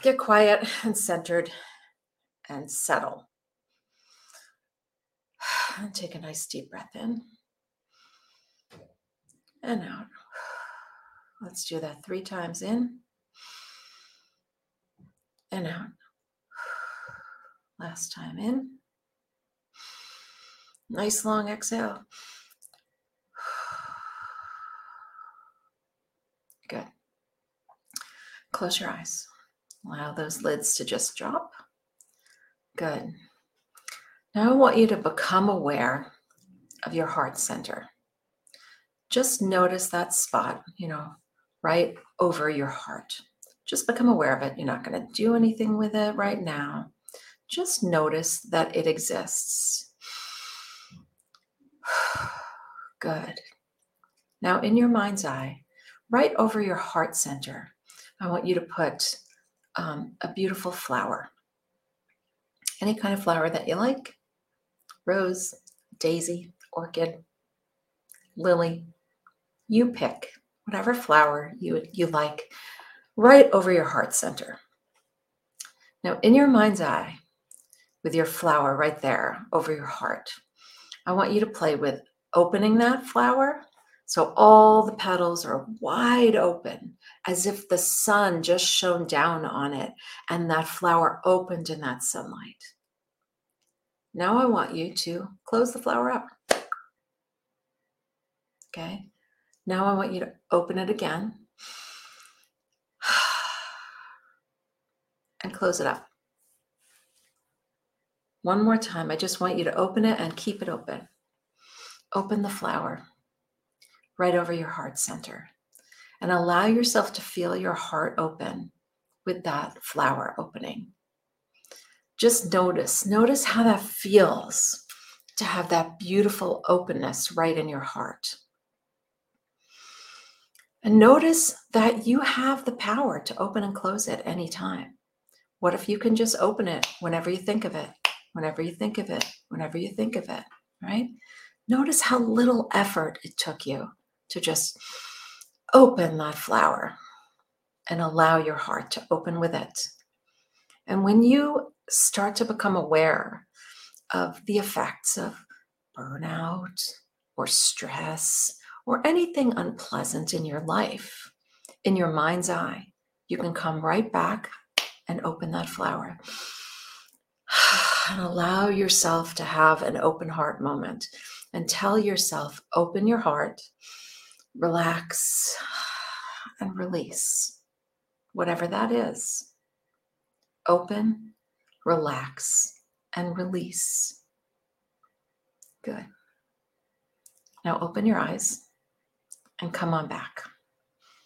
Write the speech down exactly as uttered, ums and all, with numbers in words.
Get quiet and centered and settle. And take a nice deep breath in and out. Let's do that three times in and out. Last time in. Nice long exhale. Good. Close your eyes. Allow those lids to just drop. Good. Now I want you to become aware of your heart center. Just notice that spot, you know, right over your heart. Just become aware of it. You're not going to do anything with it right now. Just notice that it exists. Good. Now in your mind's eye, right over your heart center, I want you to put um, a beautiful flower. Any kind of flower that you like. Rose, daisy, orchid, lily. You pick whatever flower you, you like right over your heart center. Now in your mind's eye, with your flower right there over your heart, I want you to play with opening that flower so all the petals are wide open, as if the sun just shone down on it and that flower opened in that sunlight. Now I want you to close the flower up. Okay. Now I want you to open it again and close it up. One more time. I just want you to open it and keep it open. Open the flower right over your heart center and allow yourself to feel your heart open with that flower opening. Just notice, notice how that feels to have that beautiful openness right in your heart. And notice that you have the power to open and close it anytime. What if you can just open it whenever you think of it, whenever you think of it, whenever you think of it, right? Notice how little effort it took you to just open that flower and allow your heart to open with it. And when you start to become aware of the effects of burnout or stress or anything unpleasant in your life, in your mind's eye, you can come right back and open that flower and allow yourself to have an open heart moment and tell yourself, open your heart, relax, and release, whatever that is. Open, relax, and release. Good. Now open your eyes and come on back.